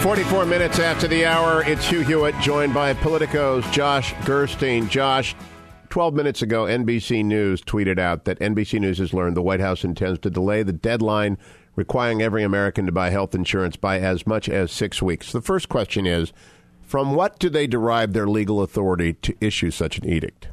44 minutes after the hour, it's Hugh Hewitt, joined by Politico's Josh Gerstein. Josh, 12 minutes ago, NBC News tweeted out that NBC News has learned the White House intends to delay the deadline requiring every American to buy health insurance by as much as 6 weeks. The first question is, from what do they derive their legal authority to issue such an edict?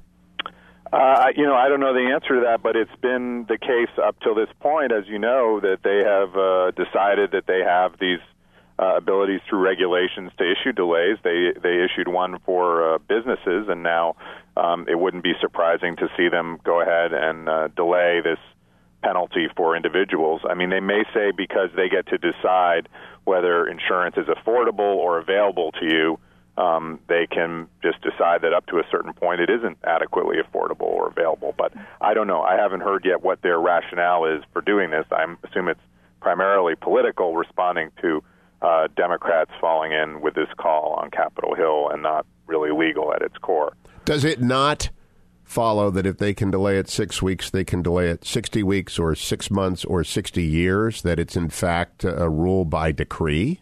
I don't know the answer to that, but it's been the case up till this point, as you know, that they have decided that they have these abilities through regulations to issue delays. They issued one for businesses, and now it wouldn't be surprising to see them go ahead and delay this penalty for individuals. I mean, they may say because they get to decide whether insurance is affordable or available to you, they can just decide that up to a certain point it isn't adequately affordable or available. But I don't know. I haven't heard yet what their rationale is for doing this. I assume it's primarily political, responding to Democrats falling in with this call on Capitol Hill, and not really legal at its core. Does it not follow that if they can delay it 6 weeks, they can delay it 60 weeks or 6 months or 60 years, that it's in fact a rule by decree?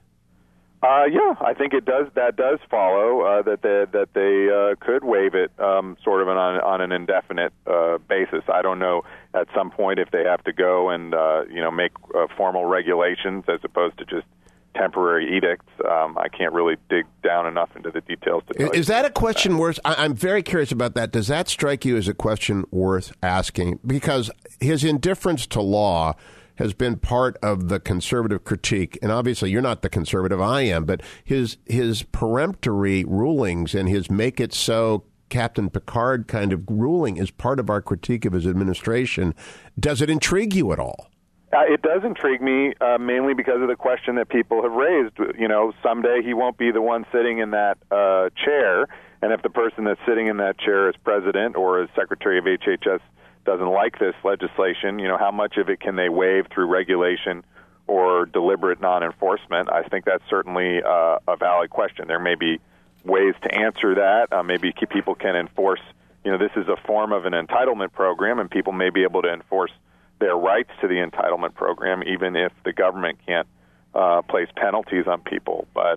Yeah, I think it does. That does follow that they could waive it sort of on an indefinite basis. I don't know at some point if they have to go and make formal regulations as opposed to just temporary edicts. I can't really dig down enough into the details to tell Is that a question worth? I'm very curious about that. Does that strike you as a question worth asking? Because his indifference to law has been part of the conservative critique, and obviously you're not the conservative I am, but his peremptory rulings and his make it so Captain Picard kind of ruling is part of our critique of his administration. Does it intrigue you at all? It does intrigue me, mainly because of the question that people have raised. Someday he won't be the one sitting in that chair, and if the person that's sitting in that chair as president or as secretary of HHS doesn't like this legislation, how much of it can they waive through regulation or deliberate non-enforcement? I think that's certainly a valid question. There may be ways to answer that. Maybe people can enforce, this is a form of an entitlement program, and people may be able to enforce their rights to the entitlement program, even if the government can't place penalties on people. But,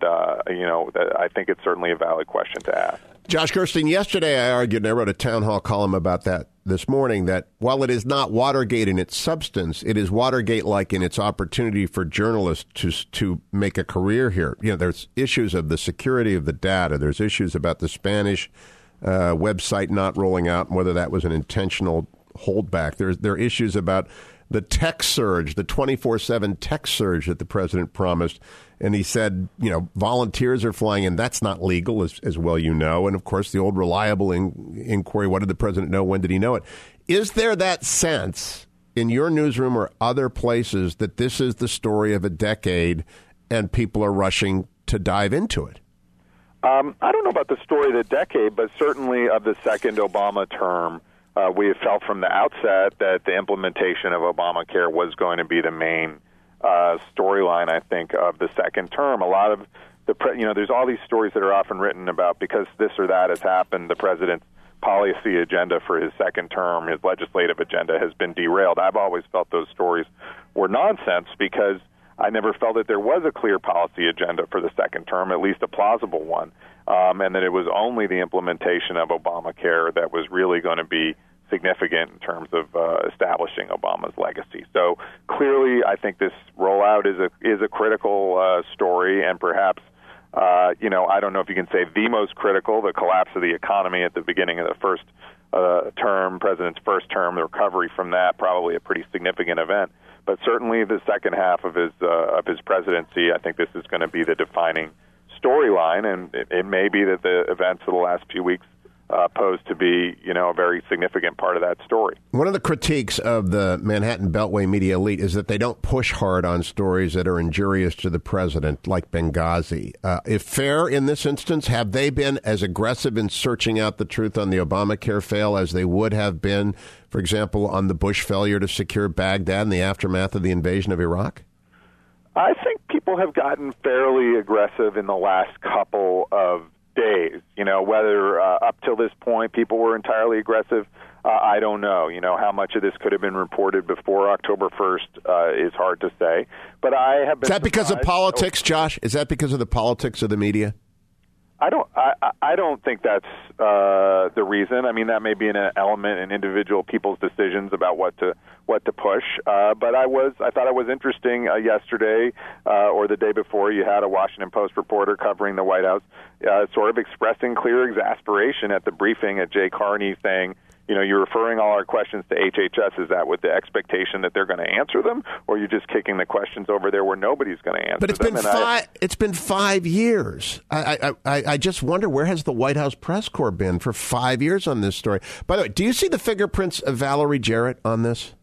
I think it's certainly a valid question to ask. Josh Gerstein, yesterday I argued, and I wrote a town hall column about that this morning, that while it is not Watergate in its substance, it is Watergate-like in its opportunity for journalists to make a career here. There's issues of the security of the data. There's issues about the Spanish website not rolling out and whether that was an intentional holdback. There are issues about the tech surge, the 24/7 tech surge that the president promised. And he said, volunteers are flying in. That's not legal, as well you know. And, of course, the old reliable inquiry, what did the president know? When did he know it? Is there that sense in your newsroom or other places that this is the story of a decade and people are rushing to dive into it? I don't know about the story of the decade, but certainly of the second Obama term. We have felt from the outset that the implementation of Obamacare was going to be the main storyline, I think, of the second term. A lot of there's all these stories that are often written about because this or that has happened, the president's policy agenda for his second term, his legislative agenda has been derailed. I've always felt those stories were nonsense because I never felt that there was a clear policy agenda for the second term, at least a plausible one, and that it was only the implementation of Obamacare that was really going to be significant in terms of establishing Obama's legacy. So clearly, I think this rollout is a critical story, and perhaps I don't know if you can say the most critical. The collapse of the economy at the beginning of the first term, president's first term, the recovery from that, probably a pretty significant event. But certainly, the second half of his presidency, I think this is going to be the defining storyline, and it may be that the events of the last few weeks pose to be, a very significant part of that story. One of the critiques of the Manhattan Beltway media elite is that they don't push hard on stories that are injurious to the president, like Benghazi. If fair in this instance, have they been as aggressive in searching out the truth on the Obamacare fail as they would have been, for example, on the Bush failure to secure Baghdad in the aftermath of the invasion of Iraq? I think people have gotten fairly aggressive in the last couple of days. Whether up till this point people were entirely aggressive, I don't know. How much of this could have been reported before October 1st is hard to say. But I have been. Is that because of politics, Josh? Is that because of the politics of the media? I don't think that's the reason. I mean, that may be an element in individual people's decisions about what to push. But I thought it was interesting yesterday or the day before. You had a Washington Post reporter covering the White House, sort of expressing clear exasperation at the briefing at Jay Carney, saying, you're referring all our questions to HHS. Is that with the expectation that they're going to answer them, or you're just kicking the questions over there where nobody's going to answer them? But it's been 5 years. I just wonder, where has the White House press corps been for 5 years on this story? By the way, do you see the fingerprints of Valerie Jarrett on this?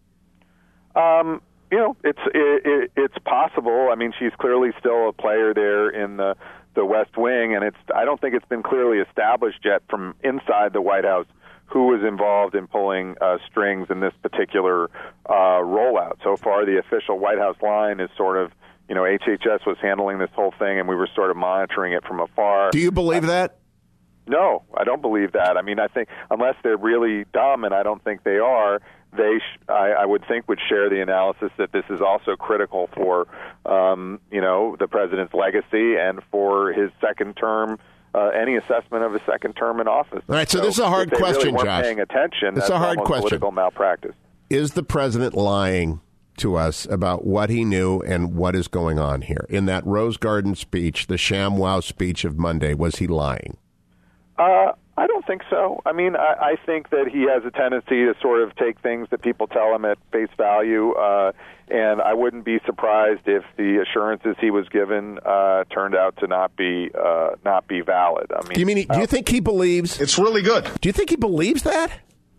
It's possible. I mean, she's clearly still a player there in the West Wing, and I don't think it's been clearly established yet from inside the White House who was involved in pulling strings in this particular rollout. So far, the official White House line is sort of, HHS was handling this whole thing, and we were sort of monitoring it from afar. Do you believe that? No, I don't believe that. I mean, I think unless they're really dumb, and I don't think they are, I would think would share the analysis that this is also critical for, the president's legacy and for his second term. Any assessment of a second term in office. All right, so this is a hard question, really Josh. Paying attention. It's a hard question. Political malpractice. Is the president lying to us about what he knew and what is going on here? In that Rose Garden speech, the ShamWow speech of Monday, was he lying? I don't think so. I mean, I think that he has a tendency to sort of take things that people tell him at face value, and I wouldn't be surprised if the assurances he was given turned out to not be valid. I mean, do you think he believes it's really good? Do you think he believes that?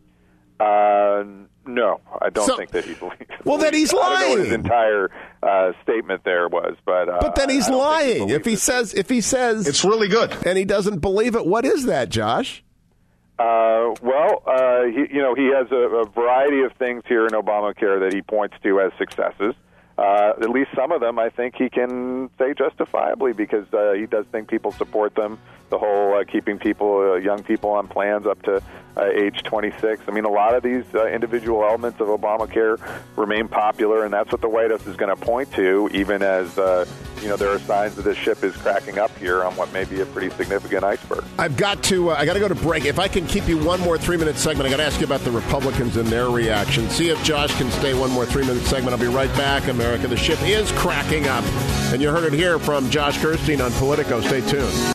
No, I don't think that he believes. Well, then he's lying. I don't know what his entire statement there was, but then he's lying. If he says it's really good, and he doesn't believe it, what is that, Josh? He has a variety of things here in Obamacare that he points to as successes. At least some of them, I think he can say justifiably, because he does think people support them. The whole keeping young people on plans up to age 26. I mean, a lot of these individual elements of Obamacare remain popular, and that's what the White House is going to point to, even as there are signs that the ship is cracking up here on what may be a pretty significant iceberg. I got to go to break. If I can keep you one more 3-minute segment, I got to ask you about the Republicans and their reaction. See if Josh can stay one more 3-minute segment. I'll be right back, America. The ship is cracking up, and you heard it here from Josh Gerstein on Politico. Stay tuned.